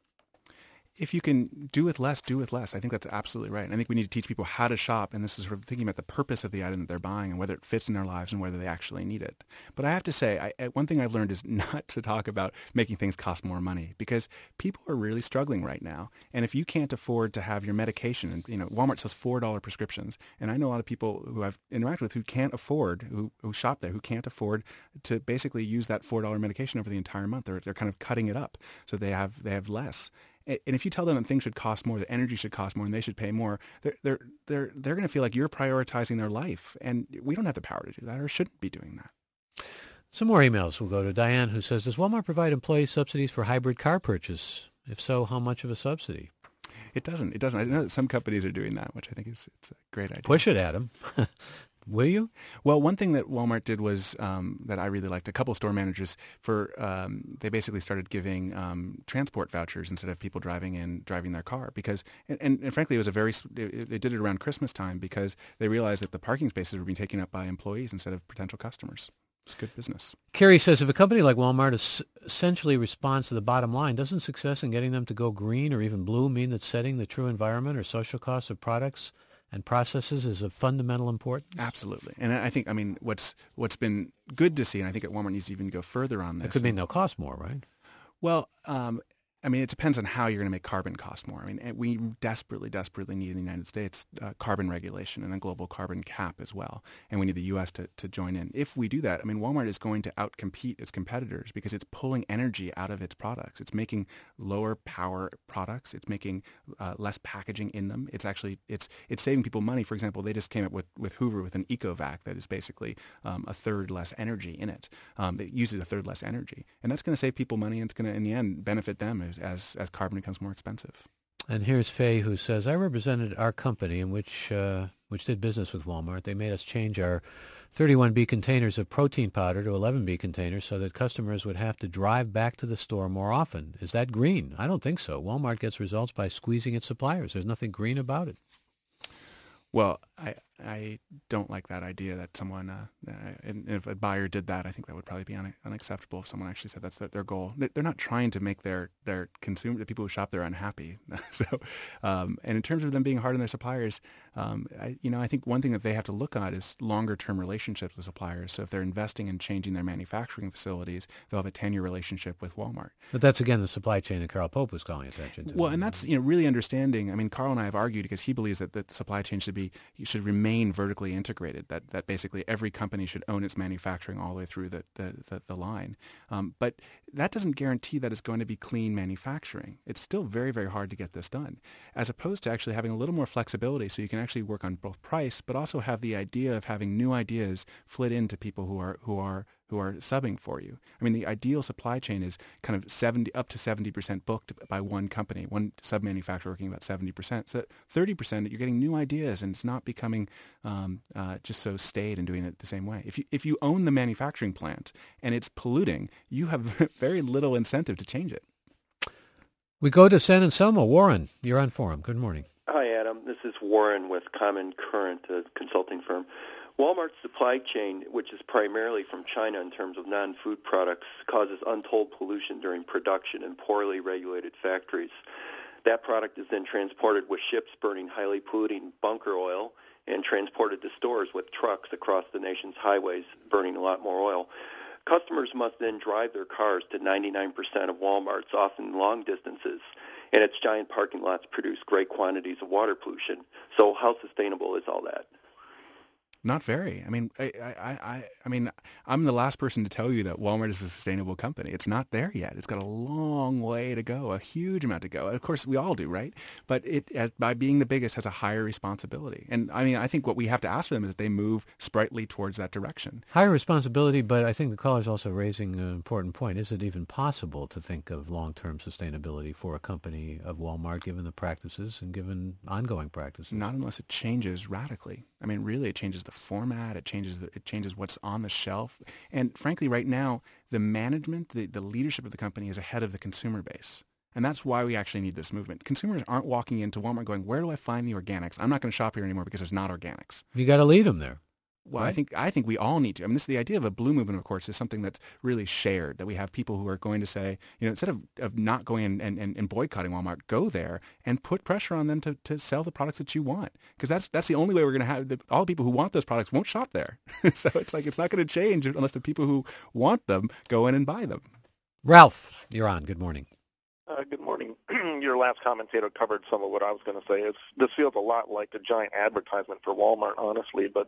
If you can do with less, do with less. I think that's absolutely right. And I think we need to teach people how to shop, and this is sort of thinking about the purpose of the item that they're buying and whether it fits in their lives and whether they actually need it. But I have to say, one thing I've learned is not to talk about making things cost more money, because people are really struggling right now. And if you can't afford to have your medication, and Walmart sells $4 prescriptions, and I know a lot of people who I've interacted with who can't afford, who shop there, who can't afford to basically use that $4 medication over the entire month. They're kind of cutting it up so they have less. And if you tell them that things should cost more, that energy should cost more, and they should pay more, they're going to feel like you're prioritizing their life, and we don't have the power to do that, or shouldn't be doing that. Some more emails. We'll go to Diane, who says, does Walmart provide employee subsidies for hybrid car purchase? If so, how much of a subsidy? It doesn't. I know that some companies are doing that, which I think it's a great idea. Push it, Adam. Will you? Well, one thing that Walmart did was that I really liked. A couple store managers they basically started giving transport vouchers instead of people driving their car, because and frankly it was they did it around Christmas time because they realized that the parking spaces were being taken up by employees instead of potential customers. It's good business. Kerry says, if a company like Walmart essentially responds to the bottom line, doesn't success in getting them to go green or even blue mean that setting the true environment or social costs of products and processes is of fundamental importance? Absolutely. And I think, what's been good to see, and I think Walmart needs to even go further on this. It could mean they'll cost more, right? Well, it depends on how you're going to make carbon cost more. We desperately need in the United States carbon regulation and a global carbon cap as well. And we need the U.S. to join in. If we do that, Walmart is going to outcompete its competitors because it's pulling energy out of its products. It's making lower power products. It's making less packaging in them. It's saving people money. For example, they just came up with Hoover with an EcoVac that is basically a third less energy in it. That uses a third less energy. And that's going to save people money, and it's going to, in the end, benefit them as carbon becomes more expensive. And here's Faye, who says, I represented our company in which did business with Walmart. They made us change our 31B containers of protein powder to 11B containers so that customers would have to drive back to the store more often. Is that green? I don't think so. Walmart gets results by squeezing its suppliers. There's nothing green about it. Well, I don't like that idea that someone, and if a buyer did that, I think that would probably be unacceptable if someone actually said that's their goal. They're not trying to make their consumer, the people who shop there, unhappy. So, and in terms of them being hard on their suppliers, I think one thing that they have to look at is longer term relationships with suppliers. So if they're investing in changing their manufacturing facilities, they'll have a 10-year relationship with Walmart. But that's, again, the supply chain that Carl Pope was calling attention to. Well, and that's really understanding. Carl and I have argued because he believes that the supply chain should remain vertically integrated, that basically every company should own its manufacturing all the way through the line. But that doesn't guarantee that it's going to be clean manufacturing. It's still very, very hard to get this done, as opposed to actually having a little more flexibility so you can actually work on both price, but also have the idea of having new ideas flit into people who are subbing for you. The ideal supply chain is kind of up to 70% booked by one company, one sub-manufacturer working about 70%. So 30%, you're getting new ideas, and it's not becoming just so staid and doing it the same way. If you own the manufacturing plant and it's polluting, you have very little incentive to change it. We go to San Anselmo. Warren, you're on Forum. Good morning. Hi, Adam. This is Warren with Common Current, a consulting firm. Walmart's supply chain, which is primarily from China in terms of non-food products, causes untold pollution during production in poorly regulated factories. That product is then transported with ships burning highly polluting bunker oil and transported to stores with trucks across the nation's highways burning a lot more oil. Customers must then drive their cars to 99% of Walmart's, often long distances, and its giant parking lots produce great quantities of water pollution. So how sustainable is all that? Not very. I'm the last person to tell you that Walmart is a sustainable company. It's not there yet. It's got a long way to go, a huge amount to go. Of course, we all do, right? But by being the biggest, has a higher responsibility. And I think what we have to ask for them is that they move sprightly towards that direction. Higher responsibility, but I think the caller's also raising an important point. Is it even possible to think of long-term sustainability for a company of Walmart, given the practices and given ongoing practices? Not unless it changes radically. I mean, really, it changes the format. It changes what's on the shelf. And frankly, right now, the management, the leadership of the company is ahead of the consumer base. And that's why we actually need this movement. Consumers aren't walking into Walmart going, where do I find the organics? I'm not going to shop here anymore because there's not organics. You got to lead them there. Well, right? I think we all need to. I mean, the idea of a blue movement, of course, is something that's really shared, that we have people who are going to say, instead of not going and boycotting Walmart, go there and put pressure on them to sell the products that you want. Because that's the only way we're going to have, all the people who want those products won't shop there. So it's like, it's not going to change unless the people who want them go in and buy them. Ralph, you're on. Good morning. Good morning. Your last commentator covered some of what I was going to say. This feels a lot like a giant advertisement for Walmart, honestly. But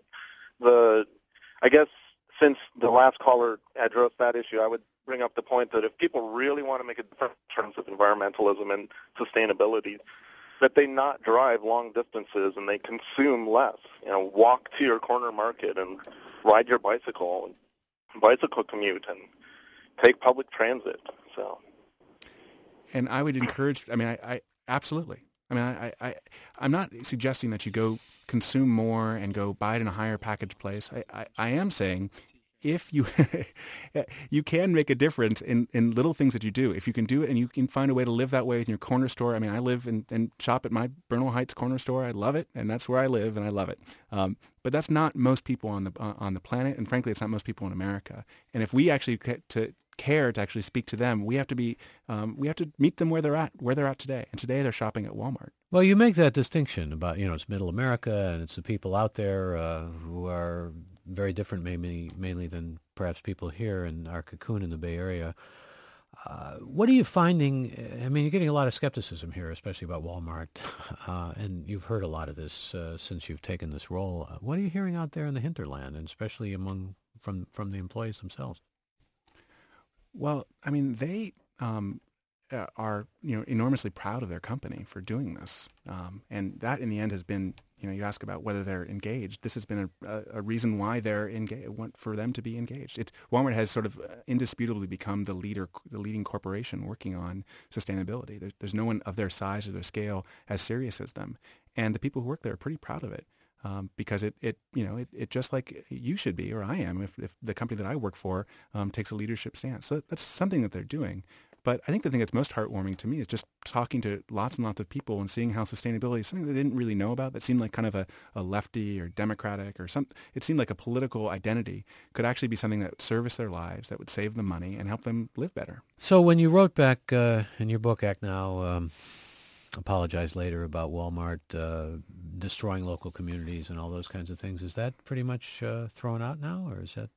I guess since the last caller addressed that issue, I would bring up the point that if people really want to make a difference in terms of environmentalism and sustainability, that they not drive long distances and they consume less. Walk to your corner market and ride your bicycle commute and take public transit. So. And I would encourage, I absolutely. I'm not suggesting that you go consume more and go buy it in a higher packaged place. I am saying if you you can make a difference in little things that you do. If you can do it and you can find a way to live that way in your corner store. I live and shop at my Bernal Heights corner store. I love it, and that's where I live, and I love it. But that's not most people on the planet, and frankly, it's not most people in America. And if we actually care to actually speak to them, we have to meet them where they're at today. And today they're shopping at Walmart. Well, you make that distinction about, it's middle America and it's the people out there who are very different mainly than perhaps people here in our cocoon in the Bay Area. What are you finding? You're getting a lot of skepticism here, especially about Walmart, and you've heard a lot of this since you've taken this role. What are you hearing out there in the hinterland, and especially from the employees themselves? Well, they are enormously proud of their company for doing this, and that in the end has been you ask about whether they're engaged. This has been a reason why they're engaged, for them to be engaged. Walmart has sort of indisputably become the leading corporation working on sustainability. There's no one of their size or their scale as serious as them, and the people who work there are pretty proud of it. Because it just like you should be, or I am, if the company that I work for takes a leadership stance. So that's something that they're doing. But I think the thing that's most heartwarming to me is just talking to lots and lots of people and seeing how sustainability is something they didn't really know about, that seemed like kind of a lefty or democratic or something. It seemed like a political identity could actually be something that would service their lives, that would save them money and help them live better. So when you wrote back in your book, Act Now, Apologize Later, about Walmart destroying local communities and all those kinds of things, is that pretty much thrown out now, or is that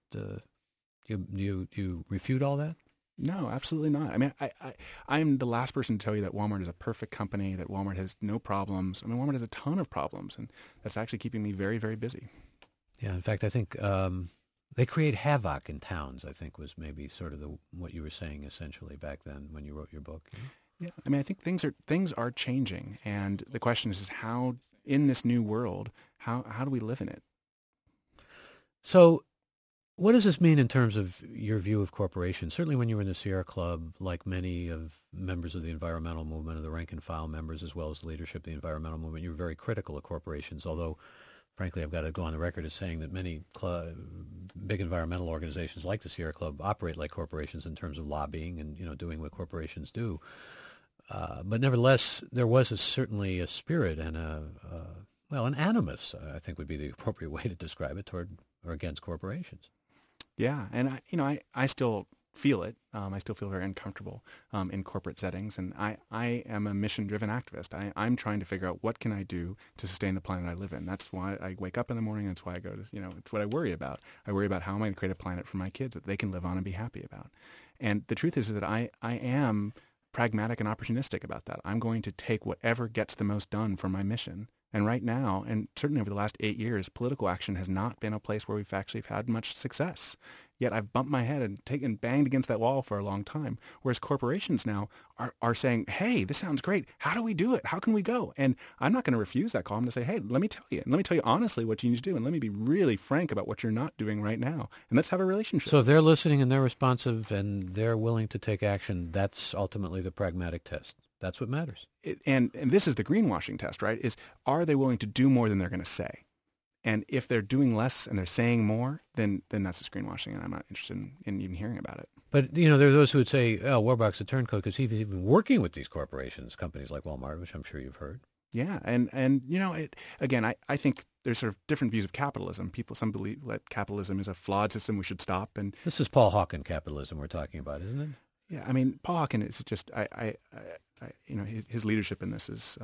you refute all that? No, absolutely not. I'm the last person to tell you that Walmart is a perfect company, that Walmart has no problems. Walmart has a ton of problems, and that's actually keeping me very, very busy. Yeah, in fact, I think they create havoc in towns, I think was maybe sort of what you were saying essentially back then when you wrote your book. Yeah, I think things are changing, and the question is how, in this new world, how do we live in it? So what does this mean in terms of your view of corporations? Certainly when you were in the Sierra Club, like many of members of the environmental movement, of the rank and file members, as well as the leadership of the environmental movement, you were very critical of corporations, although frankly, I've got to go on the record as saying that many big environmental organizations like the Sierra Club operate like corporations in terms of lobbying and doing what corporations do. But nevertheless, there was certainly a spirit and an animus, I think would be the appropriate way to describe it, toward or against corporations. Yeah, and I still feel it. I still feel very uncomfortable in corporate settings, and I am a mission-driven activist. I'm trying to figure out what can I do to sustain the planet I live in. That's why I wake up in the morning. That's why I go to, it's what I worry about. I worry about how am I going to create a planet for my kids that they can live on and be happy about. And the truth is that I am pragmatic and opportunistic about that. I'm going to take whatever gets the most done for my mission. And right now, and certainly over the last 8 years, political action has not been a place where we've actually had much success. Yet I've bumped my head and banged against that wall for a long time. Whereas corporations now are saying, hey, this sounds great. How do we do it? How can we go? And I'm not going to refuse that call. I'm going to say, hey, let me tell you. And let me tell you honestly what you need to do. And let me be really frank about what you're not doing right now. And let's have a relationship. So if they're listening and they're responsive and they're willing to take action, that's ultimately the pragmatic test. That's what matters. And this is the greenwashing test, right? Are they willing to do more than they're going to say? And if they're doing less and they're saying more, then that's just greenwashing, and I'm not interested in even hearing about it. But, there are those who would say, oh, Warbucks a turncoat because he's even working with these corporations, companies like Walmart, which I'm sure you've heard. Yeah, and again, I think there's sort of different views of capitalism. Some believe that capitalism is a flawed system we should stop. And this is Paul Hawken capitalism we're talking about, isn't it? Yeah, I mean, Paul Hawken is just, his leadership in this is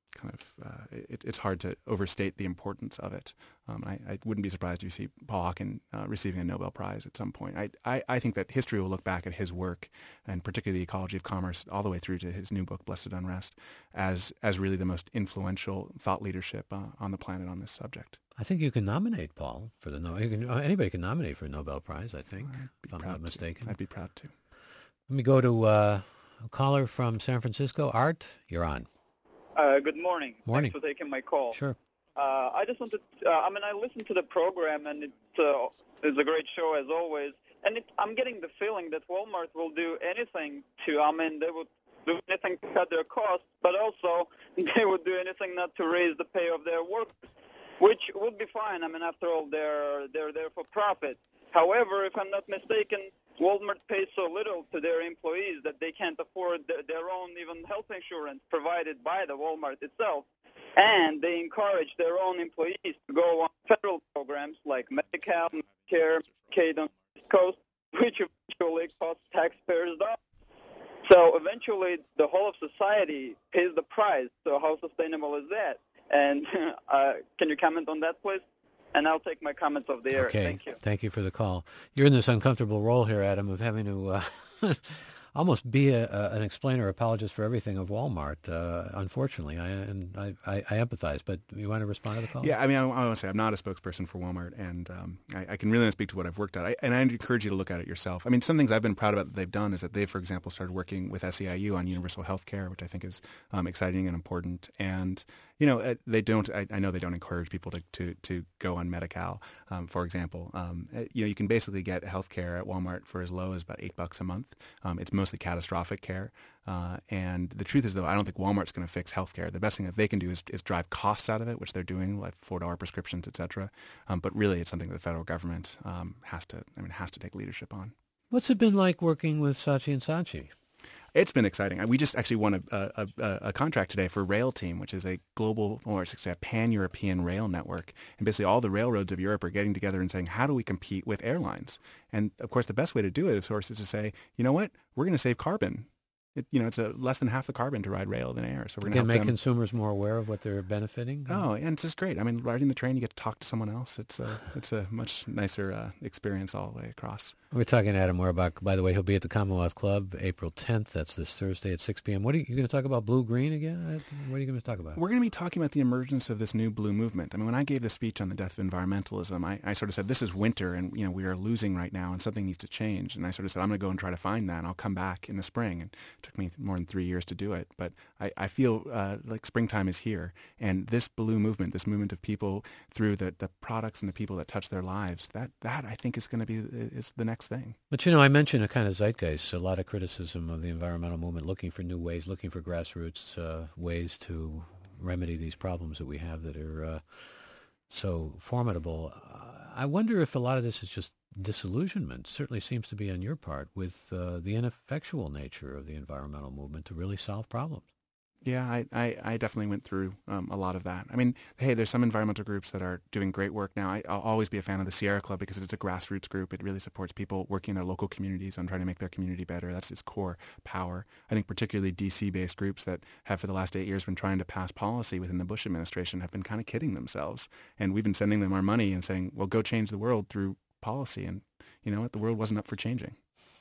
it's hard to overstate the importance of it. I wouldn't be surprised if you see Paul Hawken receiving a Nobel Prize at some point. I think that history will look back at his work, and particularly the ecology of commerce, all the way through to his new book, Blessed Unrest, as really the most influential thought leadership on the planet on this subject. I think you can nominate Paul for anybody can nominate for a Nobel Prize, I think, if I'm not mistaken. I'd be proud to. Let me go to a caller from San Francisco. Art, you're on. Good morning. Morning. Thanks for taking my call. Sure. I just wanted, I listened to the program, and it's a great show as always. And I'm getting the feeling that Walmart will do anything they would do anything to cut their costs, but also they would do anything not to raise the pay of their workers, which would be fine. After all, they're there for profit. However, if I'm not mistaken, Walmart pays so little to their employees that they can't afford their own even health insurance provided by the Walmart itself. And they encourage their own employees to go on federal programs like Medi-Cal, Medicare, Medicaid on the East Coast, which eventually costs taxpayers dollars. So eventually the whole of society pays the price. So how sustainable is that? And can you comment on that, please? And I'll take my comments off the air. Okay. Thank you. Thank you for the call. You're in this uncomfortable role here, Adam, of having to almost be an explainer, apologist for everything of Walmart. Unfortunately, I empathize. But you want to respond to the call? Yeah, I want to say I'm not a spokesperson for Walmart, and I can really only speak to what I've worked at. And I encourage you to look at it yourself. Some things I've been proud about that they've done is that they, for example, started working with SEIU on universal health care, which I think is exciting and important. And they don't. I know they don't encourage people to go on Medi-Cal, for example. You can basically get health care at Walmart for as low as about $8 a month. It's mostly catastrophic care. And the truth is, though, I don't think Walmart's going to fix health care. The best thing that they can do is drive costs out of it, which they're doing, like $4 prescriptions, et cetera. But really, it's something that the federal government has to take leadership on. What's it been like working with Saatchi & Saatchi? It's been exciting. We just actually won a contract today for Rail Team, which is a global, or it's a pan-European rail network. And basically all the railroads of Europe are getting together and saying, how do we compete with airlines? And, of course, the best way to do it, of course, is to say, you know what, we're going to save carbon. It's less than half the carbon to ride rail than air. So we're going to make consumers more aware of what they're benefiting. Oh, and it's just great. Riding the train, you get to talk to someone else. It's a much nicer experience all the way across. We're talking to Adam Werbach. By the way, he'll be at the Commonwealth Club April 10th. That's this Thursday at 6 p.m. What are you going to talk about? Blue-green again? What are you going to talk about? We're going to be talking about the emergence of this new blue movement. When I gave the speech on the death of environmentalism, I sort of said, this is winter, and we are losing right now, and something needs to change. And I sort of said, I'm going to go and try to find that, and I'll come back in the spring. And it took me more than 3 years to do it. But I feel like springtime is here, and this blue movement, this movement of people through the products and the people that touch their lives, that I think is going to be is the next thing. But I mentioned a kind of zeitgeist, a lot of criticism of the environmental movement, looking for new ways, looking for grassroots ways to remedy these problems that we have that are so formidable. I wonder if a lot of this is just disillusionment. Certainly seems to be on your part with the ineffectual nature of the environmental movement to really solve problems. Yeah, I definitely went through a lot of that. Hey, there's some environmental groups that are doing great work now. I'll always be a fan of the Sierra Club because it's a grassroots group. It really supports people working in their local communities on trying to make their community better. That's its core power. I think particularly D.C.-based groups that have for the last 8 years been trying to pass policy within the Bush administration have been kind of kidding themselves. And we've been sending them our money and saying, well, go change the world through policy. And you know what? The world wasn't up for changing.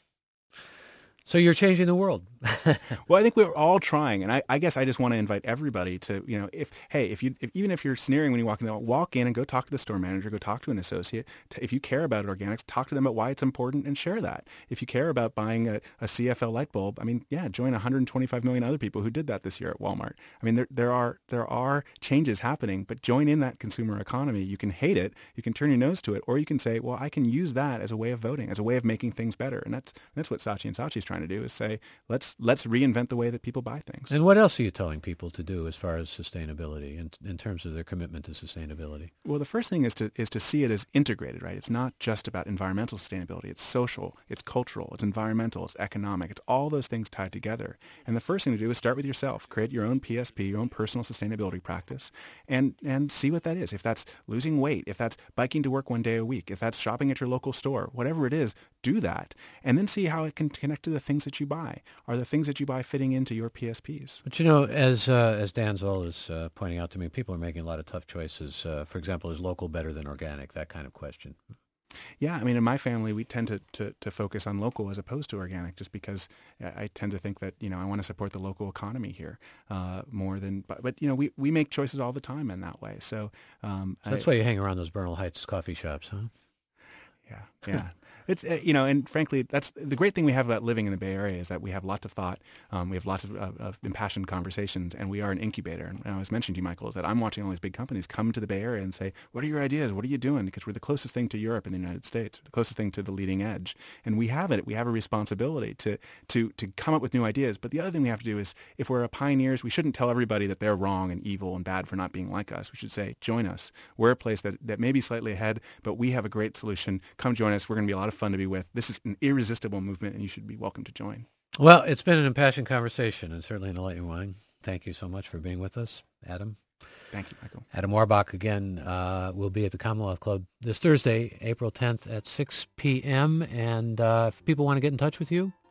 So you're changing the world. Well, I think we're all trying, and I guess I just want to invite everybody to, even if you're sneering when you walk in, walk in and go talk to the store manager, go talk to an associate. If you care about organics, talk to them about why it's important and share that. If you care about buying a CFL light bulb, join 125 million other people who did that this year at Walmart. There are changes happening, but join in that consumer economy. You can hate it, you can turn your nose to it, or you can say, well, I can use that as a way of voting, as a way of making things better, and that's what Saatchi & Saatchi is trying to do is say, let's reinvent the way that people buy things. And what else are you telling people to do as far as sustainability in terms of their commitment to sustainability? Well, the first thing is to see it as integrated, right? It's not just about environmental sustainability. It's social, it's cultural, it's environmental, it's economic. It's all those things tied together. And the first thing to do is start with yourself. Create your own PSP, your own personal sustainability practice, and see what that is. If that's losing weight, if that's biking to work one day a week, if that's shopping at your local store, whatever it is, do that. And then see how it can connect to the things that you buy. Are the things that you buy fitting into your PSPs? But as Dan Zoll is pointing out to me, people are making a lot of tough choices. For example, is local better than organic? That kind of question. Yeah, I mean, in my family, we tend to focus on local as opposed to organic, just because I tend to think that, I want to support the local economy here more than, but we make choices all the time in that way. So that's why you hang around those Bernal Heights coffee shops, huh? Yeah. It's, and frankly, that's the great thing we have about living in the Bay Area is that we have lots of thought, we have lots of impassioned conversations, and we are an incubator. And I was mentioning to you, Michael, is that I'm watching all these big companies come to the Bay Area and say, what are your ideas? What are you doing? Because we're the closest thing to Europe and the United States, the closest thing to the leading edge. And we have a responsibility to come up with new ideas. But the other thing we have to do is, if we're pioneers, we shouldn't tell everybody that they're wrong and evil and bad for not being like us. We should say, join us. We're a place that may be slightly ahead, but we have a great solution. Come join us. We're going to be a lot of fun to be with. This is an irresistible movement, and you should be welcome to join. Well, it's been an impassioned conversation, and certainly an enlightening one. Thank you so much for being with us, Adam. Thank you, Michael. Adam Warbach, again, will be at the Commonwealth Club this Thursday, April 10th at 6 p.m. And if people want to get in touch with you?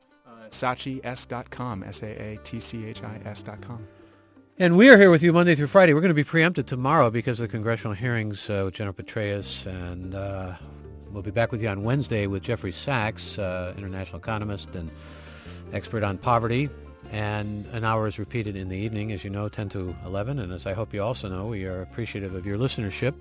SaatchiS.com, SaatChis.com. And we are here with you Monday through Friday. We're going to be preempted tomorrow because of the congressional hearings with General Petraeus, and we'll be back with you on Wednesday with Jeffrey Sachs, international economist and expert on poverty. And an hour is repeated in the evening, as you know, 10 to 11. And as I hope you also know, we are appreciative of your listenership.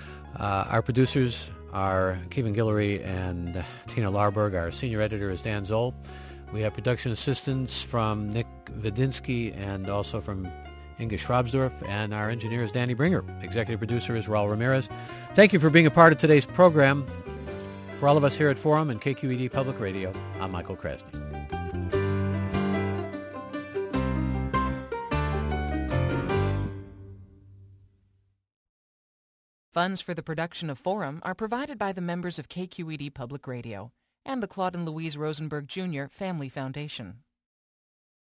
Our producers are Kevin Guillory and Tina Larberg. Our senior editor is Dan Zoll. We have production assistants from Nick Vidinsky and also from Inga Schrabsdorf, and our engineer is Danny Bringer. Executive producer is Raul Ramirez. Thank you for being a part of today's program. For all of us here at Forum and KQED Public Radio, I'm Michael Krasny. Funds for the production of Forum are provided by the members of KQED Public Radio and the Claude and Louise Rosenberg Jr. Family Foundation.